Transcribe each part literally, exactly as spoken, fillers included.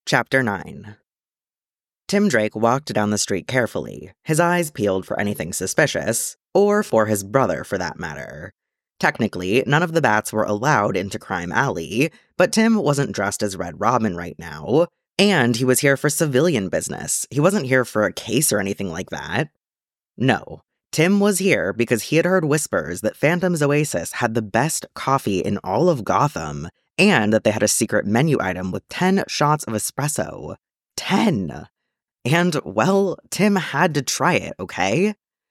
Chapter nine. Tim Drake walked down the street carefully, his eyes peeled for anything suspicious, or for his brother for that matter. Technically, none of the bats were allowed into Crime Alley, but Tim wasn't dressed as Red Robin right now, and he was here for civilian business. He wasn't here for a case or anything like that. No, Tim was here because he had heard whispers that Phantom's Oasis had the best coffee in all of Gotham, and that they had a secret menu item with ten shots of espresso. Ten! And, well, Tim had to try it, okay?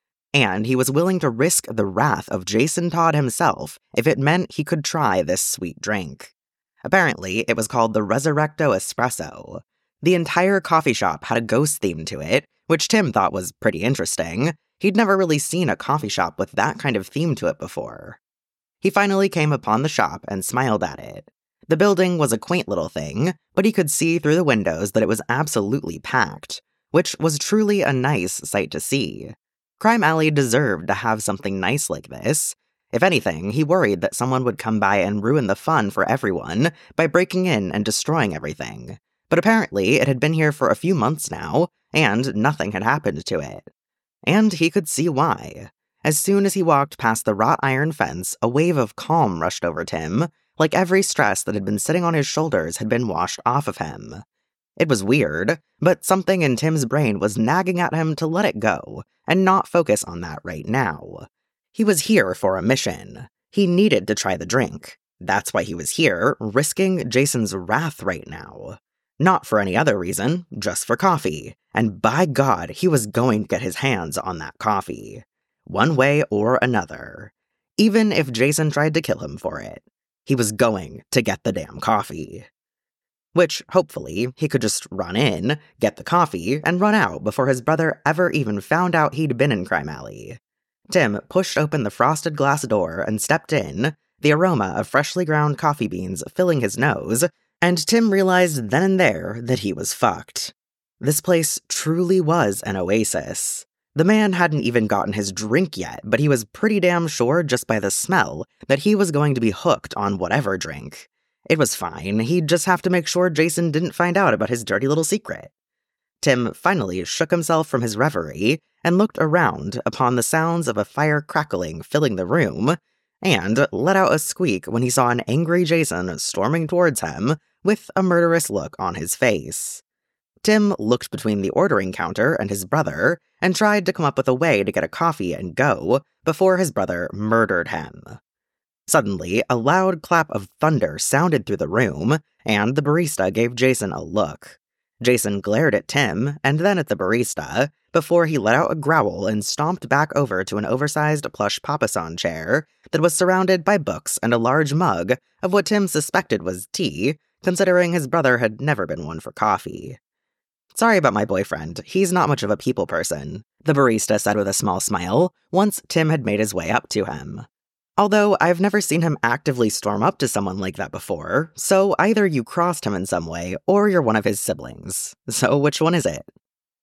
And he was willing to risk the wrath of Jason Todd himself if it meant he could try this sweet drink. Apparently, it was called the Resurrecto Espresso. The entire coffee shop had a ghost theme to it, which Tim thought was pretty interesting. He'd never really seen a coffee shop with that kind of theme to it before. He finally came upon the shop and smiled at it. The building was a quaint little thing, but he could see through the windows that it was absolutely packed, which was truly a nice sight to see. Crime Alley deserved to have something nice like this. If anything, he worried that someone would come by and ruin the fun for everyone by breaking in and destroying everything. But apparently, it had been here for a few months now, and nothing had happened to it. And he could see why. As soon as he walked past the wrought iron fence, a wave of calm rushed over Tim, like every stress that had been sitting on his shoulders had been washed off of him. It was weird, but something in Tim's brain was nagging at him to let it go, and not focus on that right now. He was here for a mission. He needed to try the drink. That's why he was here, risking Jason's wrath right now. Not for any other reason, just for coffee. And by God, he was going to get his hands on that coffee. One way or another. Even if Jason tried to kill him for it. He was going to get the damn coffee. Which, hopefully, he could just run in, get the coffee, and run out before his brother ever even found out he'd been in Crime Alley. Tim pushed open the frosted glass door and stepped in, the aroma of freshly ground coffee beans filling his nose, and Tim realized then and there that he was fucked. This place truly was an oasis. The man hadn't even gotten his drink yet, but he was pretty damn sure just by the smell that he was going to be hooked on whatever drink. It was fine, he'd just have to make sure Jason didn't find out about his dirty little secret. Tim finally shook himself from his reverie and looked around upon the sounds of a fire crackling filling the room, and let out a squeak when he saw an angry Jason storming towards him with a murderous look on his face. Tim looked between the ordering counter and his brother and tried to come up with a way to get a coffee and go before his brother murdered him. Suddenly, a loud clap of thunder sounded through the room, and the barista gave Jason a look. Jason glared at Tim and then at the barista before he let out a growl and stomped back over to an oversized plush papasan chair that was surrounded by books and a large mug of what Tim suspected was tea, considering his brother had never been one for coffee. "Sorry about my boyfriend, he's not much of a people person," the barista said with a small smile, once Tim had made his way up to him. "Although I've never seen him actively storm up to someone like that before, so either you crossed him in some way, or you're one of his siblings. So which one is it?"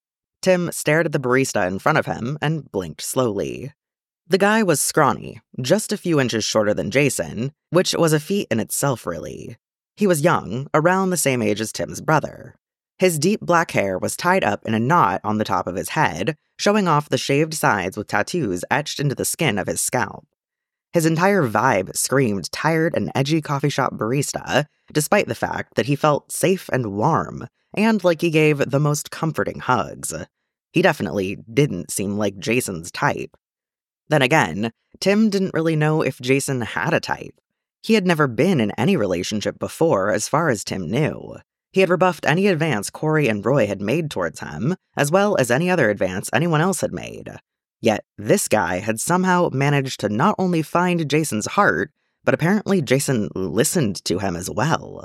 Tim stared at the barista in front of him and blinked slowly. The guy was scrawny, just a few inches shorter than Jason, which was a feat in itself really. He was young, around the same age as Tim's brother. His deep black hair was tied up in a knot on the top of his head, showing off the shaved sides with tattoos etched into the skin of his scalp. His entire vibe screamed tired and edgy coffee shop barista, despite the fact that he felt safe and warm, and like he gave the most comforting hugs. He definitely didn't seem like Jason's type. Then again, Tim didn't really know if Jason had a type. He had never been in any relationship before, as far as Tim knew. He had rebuffed any advance Corey and Roy had made towards him, as well as any other advance anyone else had made. Yet this guy had somehow managed to not only find Jason's heart, but apparently Jason listened to him as well.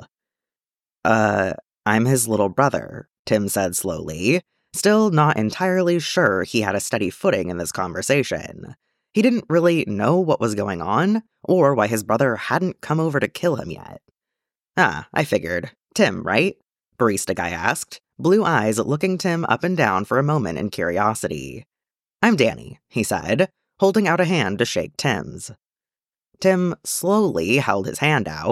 Uh, I'm his little brother, Tim said slowly, still not entirely sure he had a steady footing in this conversation. He didn't really know what was going on, or why his brother hadn't come over to kill him yet. Ah, I figured. Tim, right? Barista guy asked, blue eyes looking Tim up and down for a moment in curiosity. I'm Danny, he said, holding out a hand to shake Tim's. Tim slowly held his hand out,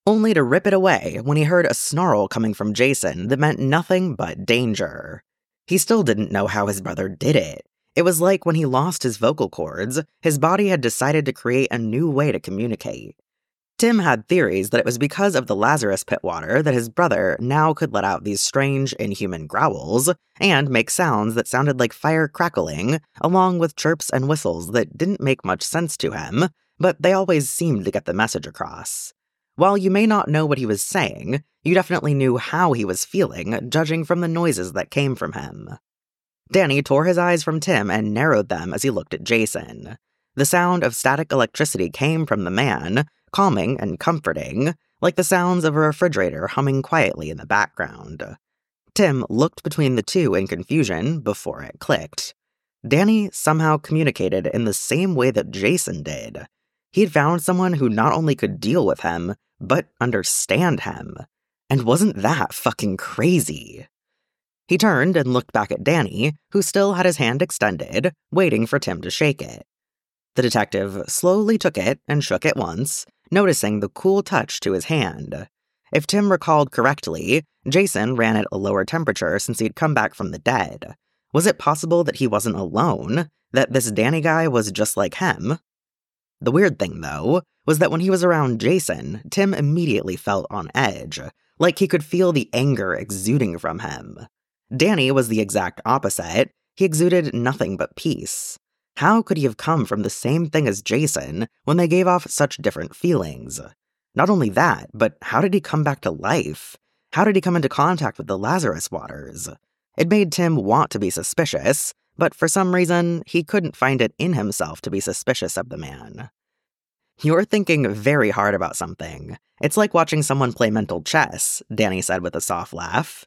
only to rip it away when he heard a snarl coming from Jason that meant nothing but danger. He still didn't know how his brother did it. It was like when he lost his vocal cords, his body had decided to create a new way to communicate. Tim had theories that it was because of the Lazarus pit water that his brother now could let out these strange, inhuman growls and make sounds that sounded like fire crackling, along with chirps and whistles that didn't make much sense to him, but they always seemed to get the message across. While you may not know what he was saying, you definitely knew how he was feeling, judging from the noises that came from him. Danny tore his eyes from Tim and narrowed them as he looked at Jason. The sound of static electricity came from the man, calming and comforting, like the sounds of a refrigerator humming quietly in the background. Tim looked between the two in confusion before it clicked. Danny somehow communicated in the same way that Jason did. He had found someone who not only could deal with him, but understand him. And wasn't that fucking crazy? He turned and looked back at Danny, who still had his hand extended, waiting for Tim to shake it. The detective slowly took it and shook it once, noticing the cool touch to his hand. If Tim recalled correctly, Jason ran at a lower temperature since he'd come back from the dead. Was it possible that he wasn't alone? That this Danny guy was just like him? The weird thing, though, was that when he was around Jason, Tim immediately felt on edge, like he could feel the anger exuding from him. Danny was the exact opposite. He exuded nothing but peace. How could he have come from the same thing as Jason when they gave off such different feelings? Not only that, but how did he come back to life? How did he come into contact with the Lazarus waters? It made Tim want to be suspicious, but for some reason, he couldn't find it in himself to be suspicious of the man. You're thinking very hard about something. It's like watching someone play mental chess, Danny said with a soft laugh.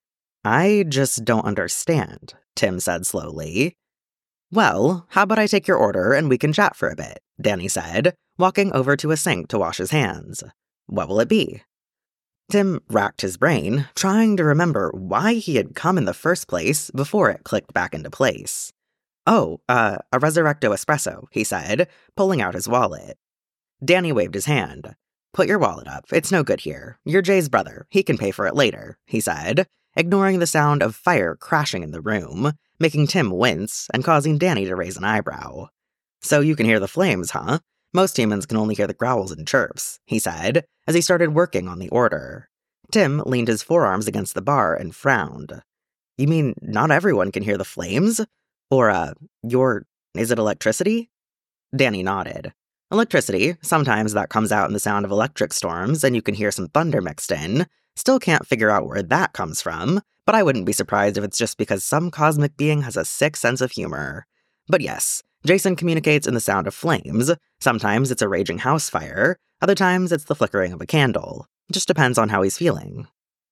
I just don't understand, Tim said slowly. Well, how about I take your order and we can chat for a bit, Danny said, walking over to a sink to wash his hands. What will it be? Tim racked his brain, trying to remember why he had come in the first place before it clicked back into place. Oh, uh, a Resurrecto espresso, he said, pulling out his wallet. Danny waved his hand. Put your wallet up, it's no good here. You're Jay's brother, he can pay for it later, he said, ignoring the sound of fire crashing in the room, making Tim wince and causing Danny to raise an eyebrow. So you can hear the flames, huh? Most humans can only hear the growls and chirps, he said, as he started working on the order. Tim leaned his forearms against the bar and frowned. You mean not everyone can hear the flames? Or, uh, your, is it electricity? Danny nodded. Electricity, sometimes that comes out in the sound of electric storms and you can hear some thunder mixed in. Still can't figure out where that comes from, but I wouldn't be surprised if it's just because some cosmic being has a sick sense of humor. But yes, Jason communicates in the sound of flames. Sometimes it's a raging house fire, other times it's the flickering of a candle. It just depends on how he's feeling.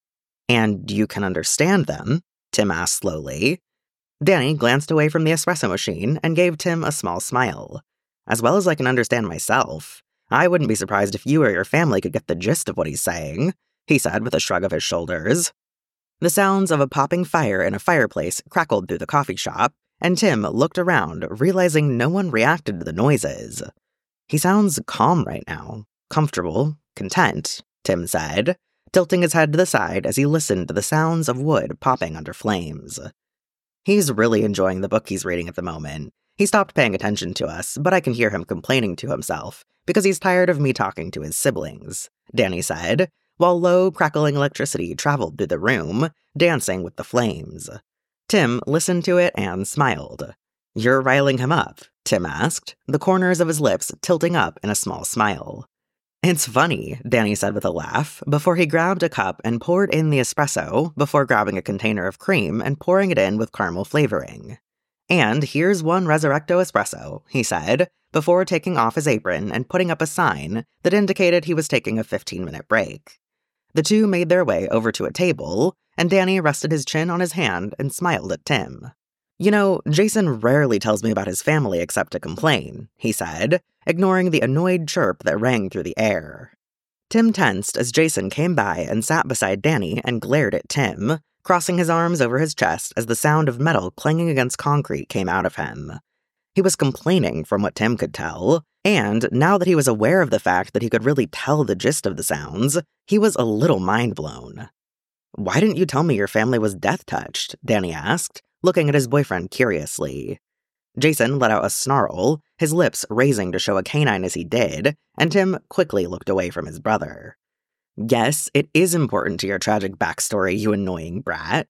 And you can understand them? Tim asked slowly. Danny glanced away from the espresso machine and gave Tim a small smile. As well as I can understand myself. I wouldn't be surprised if you or your family could get the gist of what he's saying, he said with a shrug of his shoulders. The sounds of a popping fire in a fireplace crackled through the coffee shop, and Tim looked around, realizing no one reacted to the noises. He sounds calm right now, comfortable, content, Tim said, tilting his head to the side as he listened to the sounds of wood popping under flames. He's really enjoying the book he's reading at the moment. He stopped paying attention to us, but I can hear him complaining to himself because he's tired of me talking to his siblings, Danny said, while low, crackling electricity traveled through the room, dancing with the flames. Tim listened to it and smiled. You're riling him up, Tim asked, the corners of his lips tilting up in a small smile. It's funny, Danny said with a laugh, before he grabbed a cup and poured in the espresso before grabbing a container of cream and pouring it in with caramel flavoring. And here's one Resurrecto espresso, he said, before taking off his apron and putting up a sign that indicated he was taking a fifteen-minute break. The two made their way over to a table, and Danny rested his chin on his hand and smiled at Tim. You know, Jason rarely tells me about his family except to complain, he said, ignoring the annoyed chirp that rang through the air. Tim tensed as Jason came by and sat beside Danny and glared at Tim, crossing his arms over his chest as the sound of metal clanging against concrete came out of him. He was complaining from what Tim could tell. And now that he was aware of the fact that he could really tell the gist of the sounds, he was a little mind-blown. "Why didn't you tell me your family was death-touched?" Danny asked, looking at his boyfriend curiously. Jason let out a snarl, his lips raising to show a canine as he did, and Tim quickly looked away from his brother. "Yes, it is important to your tragic backstory, you annoying brat."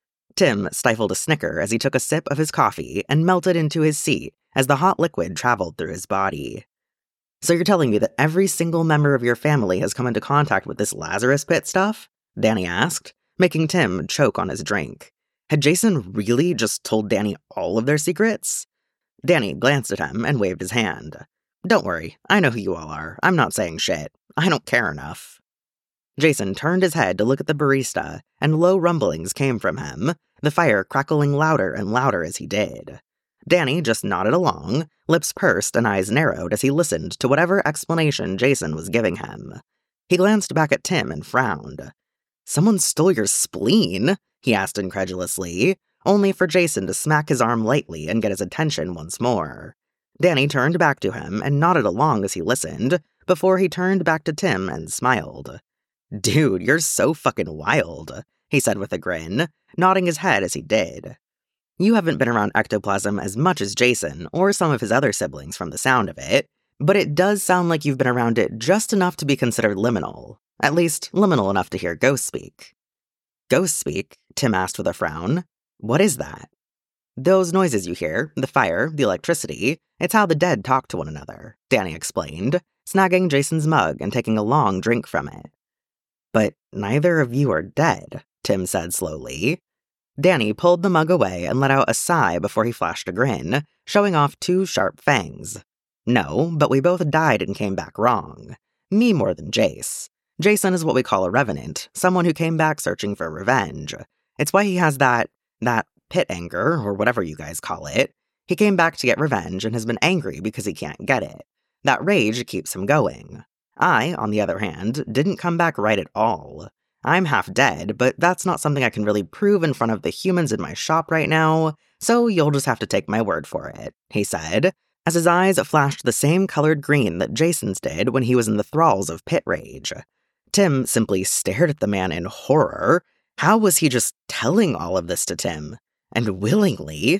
Tim stifled a snicker as he took a sip of his coffee and melted into his seat as the hot liquid traveled through his body. "So you're telling me that every single member of your family has come into contact with this Lazarus Pit stuff?" Danny asked, making Tim choke on his drink. Had Jason really just told Danny all of their secrets? Danny glanced at him and waved his hand. "Don't worry, I know who you all are. I'm not saying shit. I don't care enough." Jason turned his head to look at the barista, and low rumblings came from him, the fire crackling louder and louder as he did. Danny just nodded along, lips pursed and eyes narrowed as he listened to whatever explanation Jason was giving him. He glanced back at Tim and frowned. "Someone stole your spleen?" he asked incredulously, only for Jason to smack his arm lightly and get his attention once more. Danny turned back to him and nodded along as he listened, before he turned back to Tim and smiled. "Dude, you're so fucking wild," he said with a grin, nodding his head as he did. "You haven't been around ectoplasm as much as Jason, or some of his other siblings from the sound of it, but it does sound like you've been around it just enough to be considered liminal. At least, liminal enough to hear ghosts speak." "Ghosts speak?" Tim asked with a frown. "What is that?" "Those noises you hear, the fire, the electricity, it's how the dead talk to one another," Danny explained, snagging Jason's mug and taking a long drink from it. "But neither of you are dead," Tim said slowly. Danny pulled the mug away and let out a sigh before he flashed a grin, showing off two sharp fangs. "No, but we both died and came back wrong. Me more than Jace. Jason is what we call a revenant, someone who came back searching for revenge. It's why he has that, that pit anger, or whatever you guys call it. He came back to get revenge and has been angry because he can't get it. That rage keeps him going. I, on the other hand, didn't come back right at all. I'm half dead, but that's not something I can really prove in front of the humans in my shop right now, so you'll just have to take my word for it," he said, as his eyes flashed the same colored green that Jason's did when he was in the thralls of pit rage. Tim simply stared at the man in horror. How was he just telling all of this to Tim? And willingly?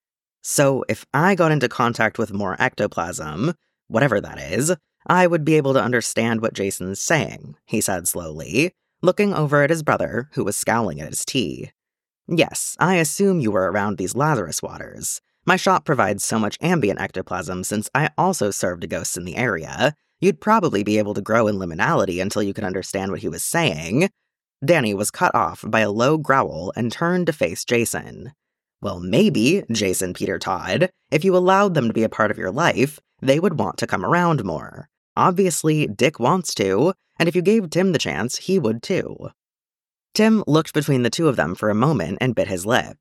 "So if I got into contact with more ectoplasm, whatever that is, I would be able to understand what Jason's saying," he said slowly, looking over at his brother, who was scowling at his tea. "Yes, I assume you were around these Lazarus waters. My shop provides so much ambient ectoplasm since I also served ghosts in the area. You'd probably be able to grow in liminality until you could understand what he was saying." Danny was cut off by a low growl and turned to face Jason. "Well, maybe, Jason Peter Todd, if you allowed them to be a part of your life, they would want to come around more. Obviously, Dick wants to, and if you gave Tim the chance, he would too." Tim looked between the two of them for a moment and bit his lip.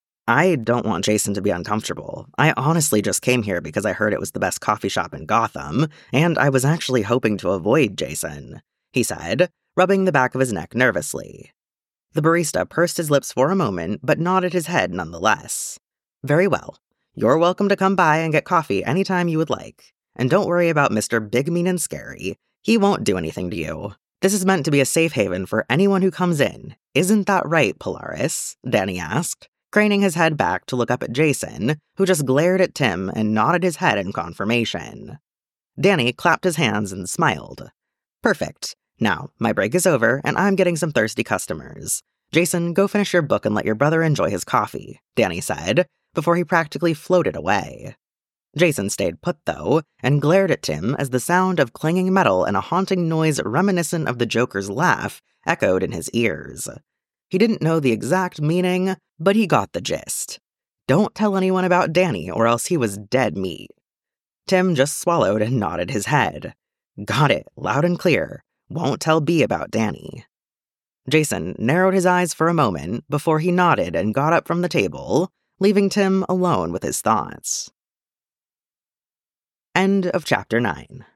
"I don't want Jason to be uncomfortable. I honestly just came here because I heard it was the best coffee shop in Gotham, and I was actually hoping to avoid Jason," he said, rubbing the back of his neck nervously. The barista pursed his lips for a moment, but nodded his head nonetheless. "Very well. You're welcome to come by and get coffee anytime you would like. And don't worry about Mister Big Mean and Scary. He won't do anything to you. This is meant to be a safe haven for anyone who comes in. Isn't that right, Polaris?" Danny asked, craning his head back to look up at Jason, who just glared at Tim and nodded his head in confirmation. Danny clapped his hands and smiled. "Perfect. Now, my break is over, and I'm getting some thirsty customers. Jason, go finish your book and let your brother enjoy his coffee," Danny said, before he practically floated away. Jason stayed put, though, and glared at Tim as the sound of clanging metal and a haunting noise reminiscent of the Joker's laugh echoed in his ears. He didn't know the exact meaning, but he got the gist. Don't tell anyone about Danny, or else he was dead meat. Tim just swallowed and nodded his head. Got it, loud and clear. Won't tell B about Danny. Jason narrowed his eyes for a moment before he nodded and got up from the table, leaving Tim alone with his thoughts. End of chapter nine.